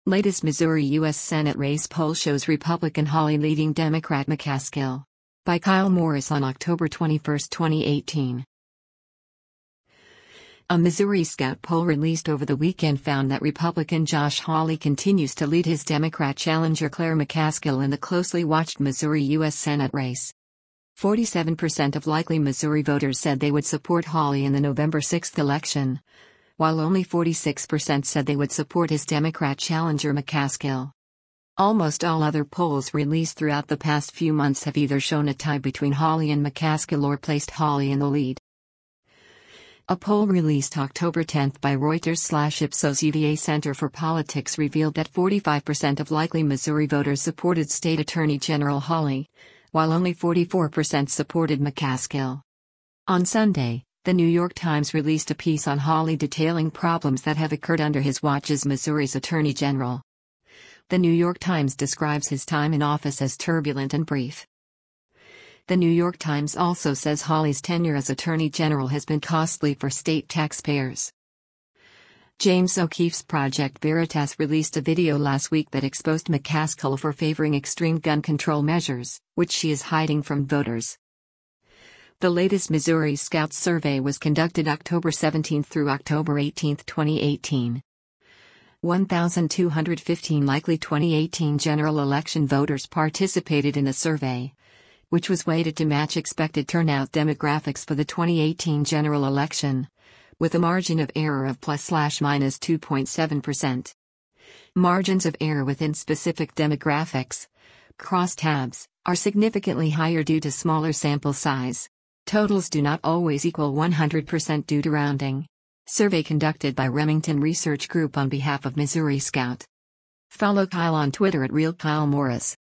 Latest Missouri U.S. Senate race poll shows Republican Hawley leading Democrat McCaskill. By Kyle Morris on October 21, 2018. A Missouri Scout poll released over the weekend found that Republican Josh Hawley continues to lead his Democrat challenger Claire McCaskill in the closely watched Missouri U.S. Senate race. 47% of likely Missouri voters said they would support Hawley in the November 6 election, while only 46% said they would support his Democrat challenger McCaskill. Almost all other polls released throughout the past few months have either shown a tie between Hawley and McCaskill or placed Hawley in the lead. A poll released October 10 by Reuters/Ipsos UVA Center for Politics revealed that 45% of likely Missouri voters supported State Attorney General Hawley, while only 44% supported McCaskill. On Sunday, The New York Times released a piece on Hawley detailing problems that have occurred under his watch as Missouri's Attorney General. The New York Times describes his time in office as turbulent and brief. The New York Times also says Hawley's tenure as Attorney General has been costly for state taxpayers. James O'Keefe's Project Veritas released a video last week that exposed McCaskill for favoring extreme gun control measures, which she is hiding from voters. The latest Missouri Scout survey was conducted October 17 through October 18, 2018. 1,215 likely 2018 general election voters participated in the survey, which was weighted to match expected turnout demographics for the 2018 general election, with a margin of error of ±minus 2.7%. Margins of error within specific demographics, crosstabs, are significantly higher due to smaller sample size. Totals do not always equal 100% due to rounding. Survey conducted by Remington Research Group on behalf of Missouri Scout. Follow Kyle on Twitter @RealKyleMorris.